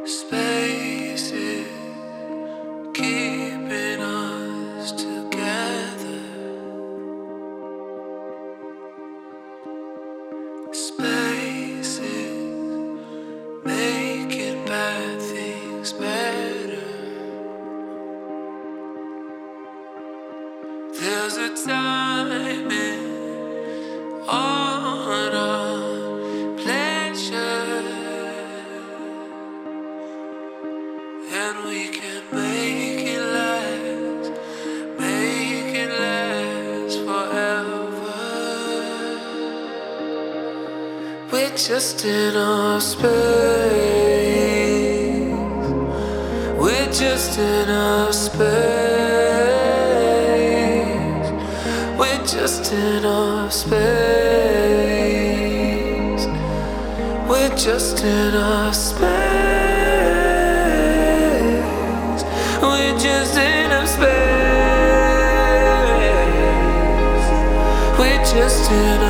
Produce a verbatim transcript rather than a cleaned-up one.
Spaces keeping us together. Spaces making bad things better. There's a timing on our pleasure, and we can make it last, make it last forever. We're just in our space. We're just in our space. We're just in our space. We're just in our space. We're just in our space. We're just in our